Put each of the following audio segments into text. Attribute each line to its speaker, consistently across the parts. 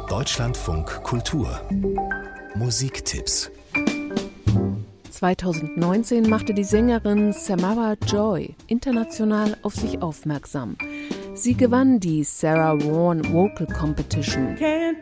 Speaker 1: Deutschlandfunk Kultur Musiktipps.
Speaker 2: 2019 machte die Sängerin Samara Joy international auf sich aufmerksam. Sie gewann die Sarah Vaughan Vocal Competition.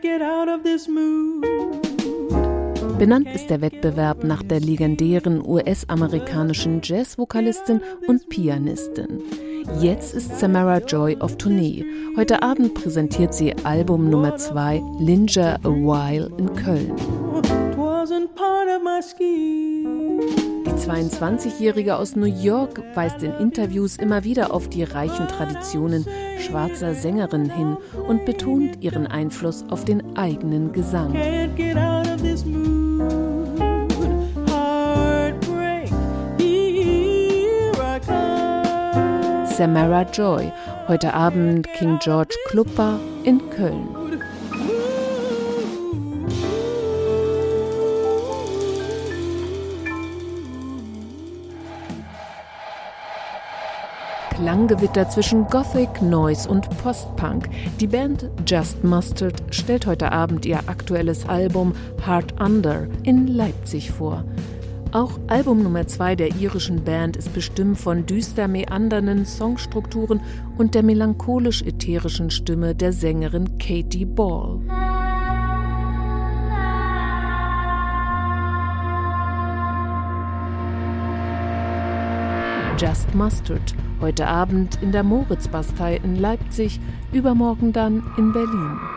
Speaker 2: Benannt ist der Wettbewerb nach der legendären US-amerikanischen Jazz-Vokalistin und Pianistin. Jetzt ist Samara Joy auf Tournee. Heute Abend präsentiert sie Album Nummer 2 Linger a While in Köln. Die 22-Jährige aus New York weist in Interviews immer wieder auf die reichen Traditionen schwarzer Sängerinnen hin und betont ihren Einfluss auf den eigenen Gesang. Samara Joy, heute Abend King George Club Bar in Köln. Klanggewitter zwischen Gothic, Noise und Post-Punk. Die Band Just Mustard stellt heute Abend ihr aktuelles Album Heart Under in Leipzig vor. Auch Album Nummer 2 der irischen Band ist bestimmt von düster meandernden Songstrukturen und der melancholisch-ätherischen Stimme der Sängerin Katie Ball. Just Mustard, heute Abend in der Moritzbastei in Leipzig, übermorgen dann in Berlin.